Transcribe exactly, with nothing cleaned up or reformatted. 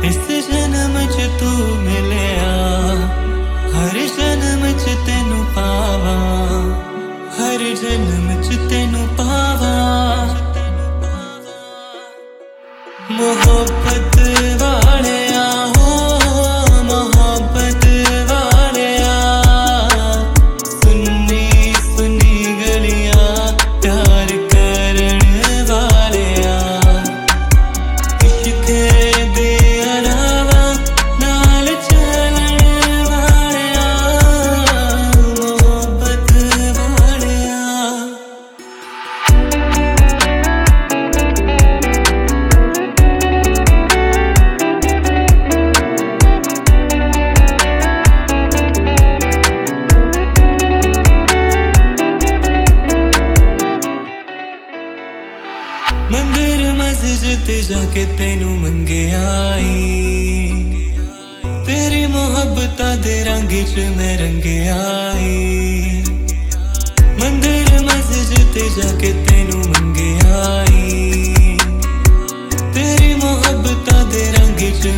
इस जन्म च तू मिलिया, हर जन्म च तेनू पावा, हर जन्म च तेनू पावा। मोहब्बत वालिया हो, मोहब्बत वालिया, सुन्नी सुन्नी गलियां प्यार करन वालिया, इश्क दे अलावा नाल चलन वालिया, मोहब्बत वालिया। मंदिर मस्जिद जाके तेनू मंगे आई, तेरी मोहब्बतां दे रंग च मैं रंगे आई। मंदिर मस्जिद जाके तेनू मंगे आई, तेरी मोहब्बतां दे रंग च